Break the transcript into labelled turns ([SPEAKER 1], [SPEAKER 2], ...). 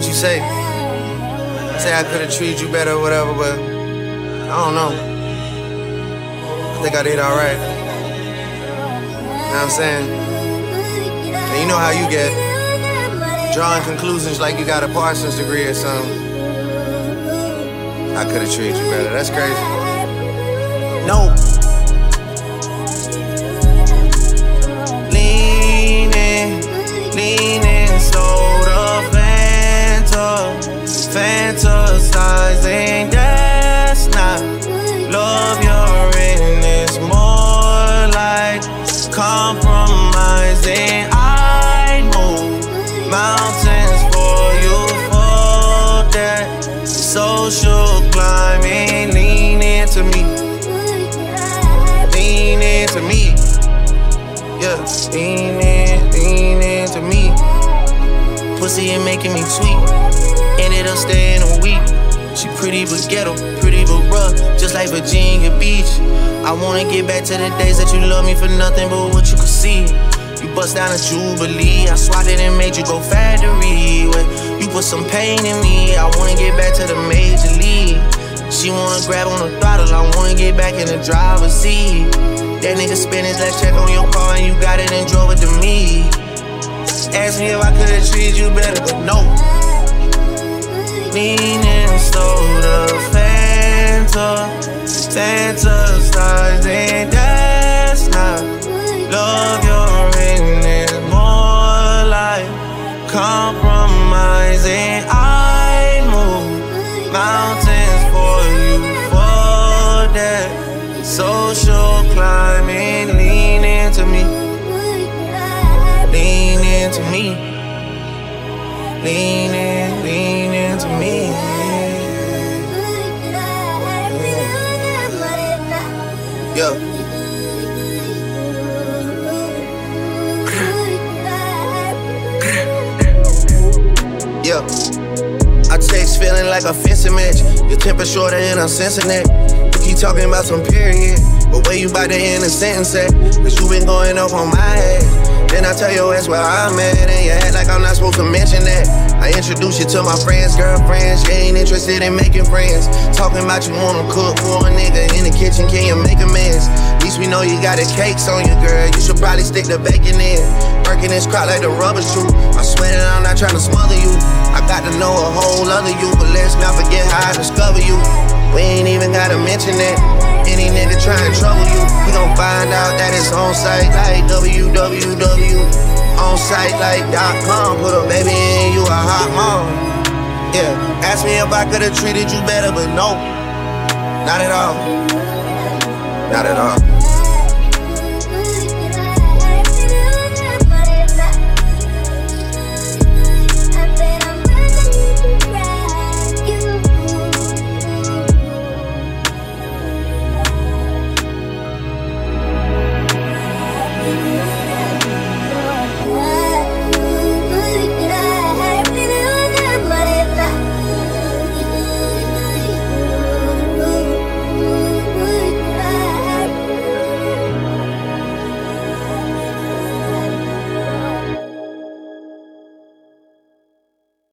[SPEAKER 1] what you say. Say I could've treated you better or whatever, but I don't know. I think I did alright. You know what I'm saying? And you know how you get. Drawing conclusions like you got a Parsons degree or something. I could've treated you better. That's crazy. No. Leaning, soda, fantasizing, that's not love. You're in, it's more like compromising. I move mountains for you for that social climbing. Lean into me, yeah, lean into me. Pussy ain't making me sweet. Ended up staying a week. She pretty but ghetto, pretty but rough, just like Virginia Beach. I wanna get back to the days that you loved me for nothing but what you could see. You bust down a Jubilee, I swatted and made you go factory. You put some pain in me, I wanna get back to the major league. She wanna grab on the throttle, I wanna get back in the driver's seat. That nigga spent his last check on your car and you got it and drove it to me. Ask me if I could've treated you better, but no. Leaning soda, fantasizing, that's not love. You're in it, more like compromising. I move mountains for you for that social climbing. Lean into me, lean into me, lean into me. Yeah. Yeah. I text feeling like a fencing match. Your temper shorter and I'm sensing that. You keep talking about some period, but where you about to end the sentence at? Cause you been going up on my head. Then I tell your ass where I'm at, and you act like I'm not supposed to mention that. I introduce you to my friends, girlfriends. You ain't interested in making friends. Talking about you wanna cook for a nigga in the kitchen, can you make amends? At least we know you got the cakes on you, girl. You should probably stick the bacon in. Working this crowd like the rubber shoe. I swear that I'm not trying to smother you. I got to know a whole other you, but let's not forget how I discover you. We ain't even gotta mention that. Any nigga try and trouble you, we gon' find out that it's on site like www.onsitelike.com. Put a baby in, you a hot mom. Yeah, ask me if I could've treated you better, but no, not at all. Not at all.